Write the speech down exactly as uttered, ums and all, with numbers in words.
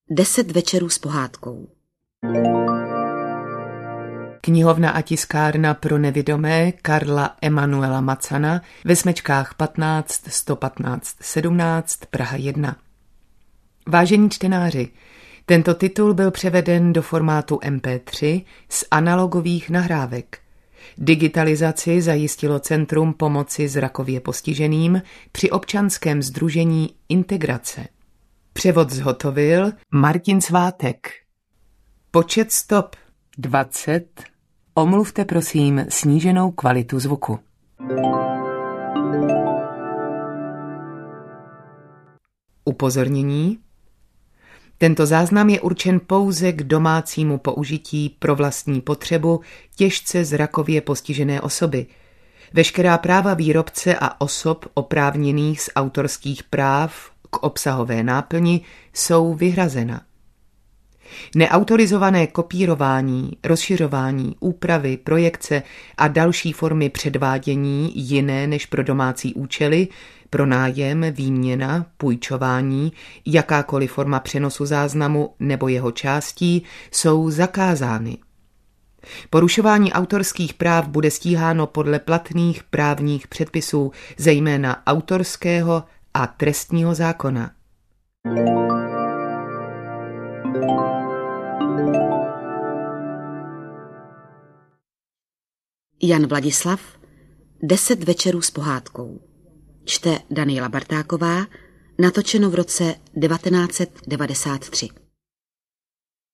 Deset večerů s pohádkou. Knihovna a tiskárna pro nevidomé Karla Emanuela Macana ve smečkách patnáct sto patnáct sedmnáct Praha jedna. Vážení čtenáři, tento titul byl převeden do formátu em pé tři z analogových nahrávek. Digitalizaci zajistilo Centrum pomoci zrakově postiženým při občanském sdružení Integrace. Převod zhotovil Martin Svátek. Počet stop dvacet. Omluvte prosím sníženou kvalitu zvuku. Upozornění. Tento záznam je určen pouze k domácímu použití pro vlastní potřebu těžce zrakově postižené osoby. Veškerá práva výrobce a osob oprávněných z autorských práv k obsahové náplni jsou vyhrazena. Neautorizované kopírování, rozšiřování, úpravy, projekce a další formy předvádění jiné než pro domácí účely, pronájem, výměna, půjčování, jakákoliv forma přenosu záznamu nebo jeho částí jsou zakázány. Porušování autorských práv bude stíháno podle platných právních předpisů, zejména autorského a trestního zákona. Jan Vladislav, Deset večerů s pohádkou. Čte Daniela Bartáková, natočeno v roce devatenáct set devadesát tři.